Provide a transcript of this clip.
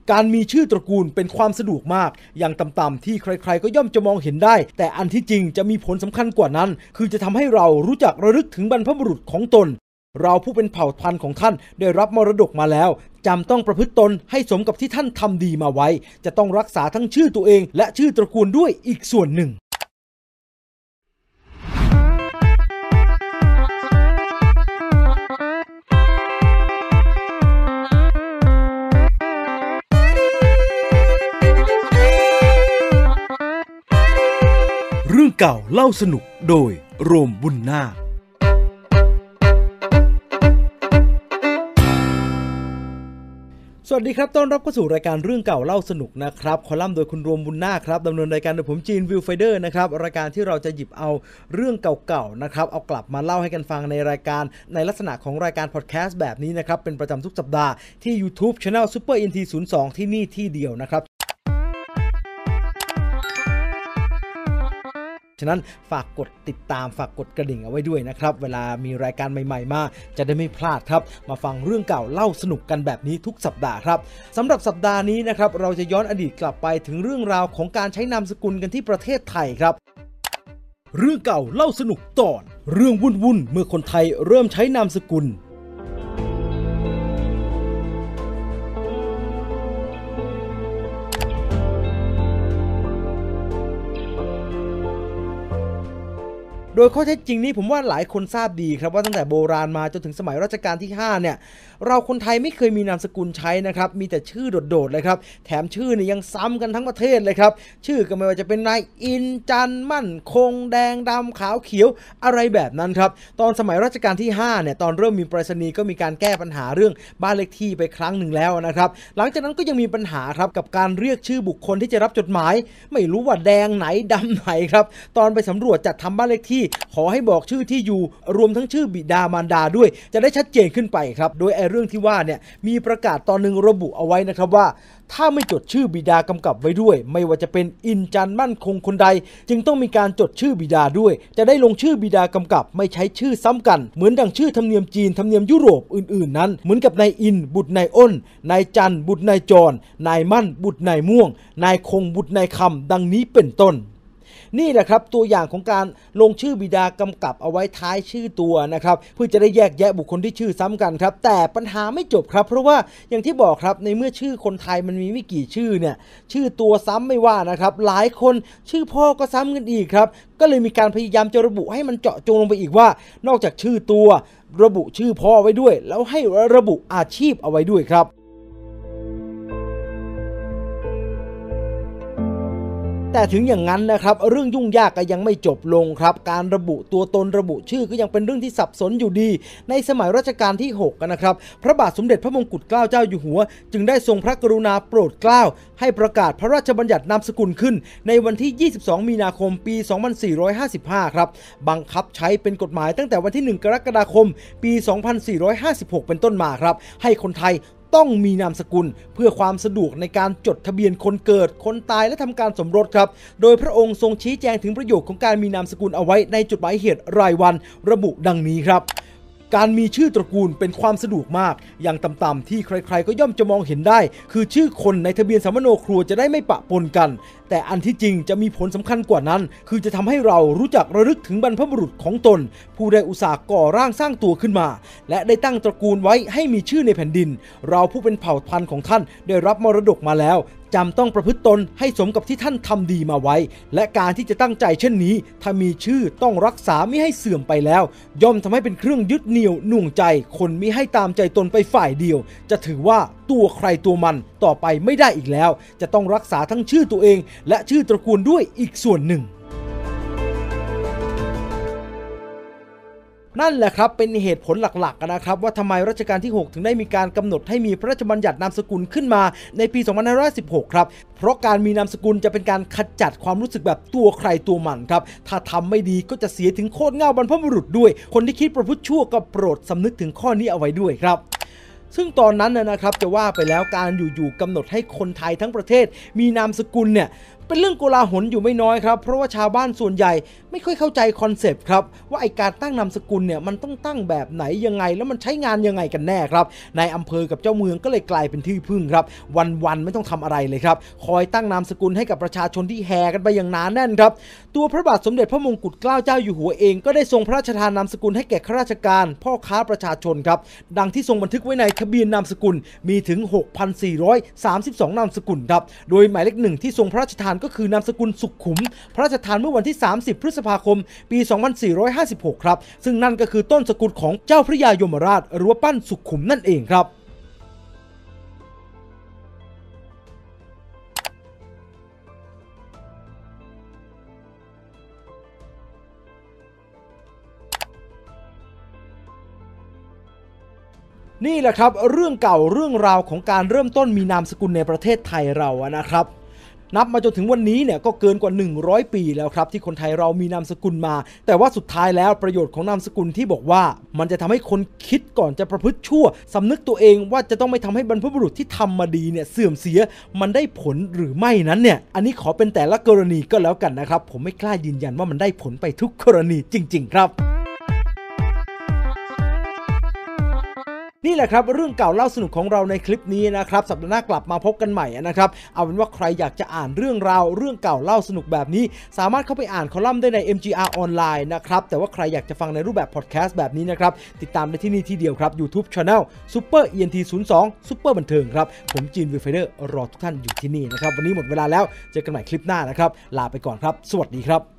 การมีชื่อตระกูลเป็นความสะดวกมากอย่างต่ำๆที่ใครๆก็ย่อมจะมองเห็นได้แต่อันที่จริงจะมีผลสำคัญกว่านั้นคือจะทำให้เรารู้จักระลึกถึงบรรพบุรุษของตนเราผู้เป็นเผ่าพันธุ์ของท่านได้รับมรดกมาแล้วจำต้องประพฤติตนให้สมกับที่ท่านทำดีมาไว้จะต้องรักษาทั้งชื่อตัวเองและชื่อตระกูลด้วยอีกส่วนหนึ่งเรื่องเก่าเล่าสนุกโดยโรมบุญนาคสวัสดีครับต้อนรับเข้าสู่รายการเรื่องเก่าเล่าสนุกนะครับคอลัมน์โดยคุณโรมบุญนาคครับดำเนินรายการโดยผมจีนวิวไฟเดอร์นะครับรายการที่เราจะหยิบเอาเรื่องเก่าๆนะครับเอากลับมาเล่าให้กันฟังในรายการในลักษณะของรายการพอดแคสต์แบบนี้นะครับเป็นประจำทุกสัปดาห์ที่ YouTube Channel Super NT02 ที่นี่ที่เดียวนะครับฉะนั้นฝากกดติดตามฝากกดกระดิ่งเอาไว้ด้วยนะครับเวลามีรายการใหม่ๆมาจะได้ไม่พลาดครับมาฟังเรื่องเก่าเล่าสนุกกันแบบนี้ทุกสัปดาห์ครับสำหรับสัปดาห์นี้นะครับเราจะย้อนอดีตกลับไปถึงเรื่องราวของการใช้นามสกุลกันที่ประเทศไทยครับเรื่องเก่าเล่าสนุกตอนเรื่องวุ่นๆเมื่อคนไทยเริ่มใช้นามสกุลโดยข้อเท็จจริงนี้ผมว่าหลายคนทราบดีครับว่าตั้งแต่โบราณมาจนถึงสมัยรัชกาลที่5เนี่ยเราคนไทยไม่เคยมีนามสกุลใช้นะครับมีแต่ชื่อโดดๆเลยครับแถมชื่อเนี่ยยังซ้ำกันทั้งประเทศเลยครับชื่อก็ไม่ว่าจะเป็นนายอินจันมั่นคงแดงดำขาวเขียวอะไรแบบนั้นครับตอนสมัยรัชกาลที่5เนี่ยตอนเริ่มมีไปรษณีย์ก็มีการแก้ปัญหาเรื่องบ้านเลขที่ไปครั้งหนึ่งแล้วนะครับหลังจากนั้นก็ยังมีปัญหาครับกับการเรียกชื่อบุคคลที่จะรับจดหมายไม่รู้ว่าแดงไหนดำไหนครับตอนไปสำรวจจัดทำบ้านเลขที่ขอให้บอกชื่อที่อยู่รวมทั้งชื่อบิดามารดาด้วยจะได้ชัดเจนขึ้นไปครับโดยเรื่องที่ว่าเนี่ยมีประกาศตอนหนึ่งระบุเอาไว้นะครับว่าถ้าไม่จดชื่อบิดากำกับไว้ด้วยไม่ว่าจะเป็นอินจันมั่นคงคนใดจึงต้องมีการจดชื่อบิดาด้วยจะได้ลงชื่อบิดากำกับไม่ใช้ชื่อซ้ำกันเหมือนดังชื่อธรรมเนียมจีนธรรมเนียมยุโรปอื่นๆนั้นเหมือนกับนายอินบุตรนายอ้นนายจันบุตรนายจรนายมั่นบุตรนายม่วงนายคงบุตรนายคำดังนี้เป็นต้นนี่แหละครับตัวอย่างของการลงชื่อบิดากำกับเอาไว้ท้ายชื่อตัวนะครับเพื่อจะได้แยกแยะบุคคลที่ชื่อซ้ำกันครับแต่ปัญหาไม่จบครับเพราะว่าอย่างที่บอกครับในเมื่อชื่อคนไทยมันมีไม่กี่ชื่อเนี่ยชื่อตัวซ้ำไม่ว่านะครับหลายคนชื่อพ่อก็ซ้ำกันอีกครับก็เลยมีการพยายามจะระบุให้มันเจาะจงลงไปอีกว่านอกจากชื่อตัวระบุชื่อพ่อไว้ด้วยแล้วให้ระบุอาชีพเอาไว้ด้วยครับแต่ถึงอย่างนั้นนะครับเรื่องยุ่งยากก็ยังไม่จบลงครับการระบุตัวตนระบุชื่อก็ยังเป็นเรื่องที่สับสนอยู่ดีในสมัยรัชกาลที่6นะครับพระบาทสมเด็จพระมงกุฎเกล้าเจ้าอยู่หัวจึงได้ทรงพระกรุณาโปรดเกล้าให้ประกาศพระราชบัญญัตินามสกุลขึ้นในวันที่22มีนาคมปี2455ครับบังคับใช้เป็นกฎหมายตั้งแต่วันที่1กรกฎาคมปี2456เป็นต้นมาครับให้คนไทยต้องมีนามสกุลเพื่อความสะดวกในการจดทะเบียนคนเกิดคนตายและทำการสมรสครับโดยพระองค์ทรงชี้แจงถึงประโยชน์ของการมีนามสกุลเอาไว้ในจดหมายเหตุรายวันระบุดังนี้ครับการมีชื่อตระกูลเป็นความสะดวกมากอย่างต่ำๆที่ใครๆก็ย่อมจะมองเห็นได้คือชื่อคนในทะเบียนสมโนครัวจะได้ไม่ปะปนกันแต่อันที่จริงจะมีผลสำคัญกว่านั้นคือจะทำให้เรารู้จักระลึกถึงบรรพบุรุษของตนผู้ได้อุตส่าห์ก่อร่างสร้างตัวขึ้นมาและได้ตั้งตระกูลไว้ให้มีชื่อในแผ่นดินเราผู้เป็นเผ่าพันธุ์ของท่านได้รับมรดกมาแล้วจำต้องประพฤติตนให้สมกับที่ท่านทำดีมาไว้และการที่จะตั้งใจเช่นนี้ถ้ามีชื่อต้องรักษาไม่ให้เสื่อมไปแล้วย่อมทำให้เป็นเครื่องยึดเหนี่ยวหน่วงใจคนมิให้ตามใจตนไปฝ่ายเดียวจะถือว่าตัวใครตัวมันต่อไปไม่ได้อีกแล้วจะต้องรักษาทั้งชื่อตัวเองและชื่อตระกูลด้วยอีกส่วนหนึ่งนั่นแหละครับเป็นเหตุผลหลักๆนะครับว่าทำไมรัชกาลที่6ถึงได้มีการกำหนดให้มีพระราชบัญญัตินามสกุลขึ้นมาในปี2516ครับเพราะการมีนามสกุลจะเป็นการขจัดความรู้สึกแบบตัวใครตัวมันครับถ้าทำไม่ดีก็จะเสียถึงโคตรเง่าบรรพบุรุษด้วยคนที่คิดประพฤติชั่วก็โปรดสำนึกถึงข้อนี้เอาไว้ด้วยครับซึ่งตอนนั้นนะครับจะว่าไปแล้วการอยู่ๆกำหนดให้คนไทยทั้งประเทศมีนามสกุลเนี่ยเป็นเรื่องโกลาหลอยู่ไม่น้อยครับเพราะว่าชาวบ้านส่วนใหญ่ไม่ค่อยเข้าใจคอนเซปต์ครับว่าไอการตั้งนามสกุลเนี่ยมันต้องตั้งแบบไหนยังไงแล้วมันใช้งานยังไงกันแน่ครับนายอำเภอกับเจ้าเมืองก็เลยกลายเป็นที่พึ่งครับวันๆไม่ต้องทำอะไรเลยครับคอยตั้งนามสกุลให้กับประชาชนที่แห่กันไปอย่างหนาแน่นครับตัวพระบาทสมเด็จพระมงกุฎเกล้าเจ้าอยู่หัวเองก็ได้ทรงพระราชทานนามสกุลให้แก่ข้าราชการพ่อค้าประชาชนครับดังที่ทรงบันทึกไว้ในทะเบียนนามสกุลมีถึง 6,432 นามสกุลครับโดยหมายเลขหนึ่งที่ทรงพระราชทานก็คือนามสกุลสุขขุมพระราชทานเมื่อวันที่30พฤษภาคมปี 2456 ครับซึ่งนั่นก็คือต้นสกุลของเจ้าพระยายมราชหรือว่าปั้นสุขขุมนั่นเองครับนี่แหละครับเรื่องเก่าเรื่องราวของการเริ่มต้นมีนามสกุลในประเทศไทยเรานะครับนับมาจนถึงวันนี้เนี่ยก็เกินกว่า100ปีแล้วครับที่คนไทยเรามีนามสกุลมาแต่ว่าสุดท้ายแล้วประโยชน์ของนามสกุลที่บอกว่ามันจะทำให้คนคิดก่อนจะประพฤติชั่วสำนึกตัวเองว่าจะต้องไม่ทำให้บรรพบุรุษที่ทำมาดีเนี่ยเสื่อมเสียมันได้ผลหรือไม่นั้นเนี่ยอันนี้ขอเป็นแต่ละกรณีก็แล้วกันนะครับผมไม่กล้ายืนยันว่ามันได้ผลไปทุกกรณีจริงๆครับนี่แหละครับเรื่องเก่าเล่าสนุกของเราในคลิปนี้นะครับสัปดาห์หน้ากลับมาพบกันใหม่นะครับเอาเป็นว่าใครอยากจะอ่านเรื่องราวเรื่องเก่าเล่าสนุกแบบนี้สามารถเข้าไปอ่านคอลัมน์ได้ใน MGR ออนไลน์นะครับแต่ว่าใครอยากจะฟังในรูปแบบพอดแคสต์แบบนี้นะครับติดตามได้ที่นี่ที่เดียวครับ YouTube Channel Super ENT 02 Super บันเทิงครับผมจีนวิวไฟเดอร์รอทุกท่านอยู่ที่นี่นะครับวันนี้หมดเวลาแล้วเจอกันใหม่คลิปหน้านะครับลาไปก่อนครับสวัสดีครับ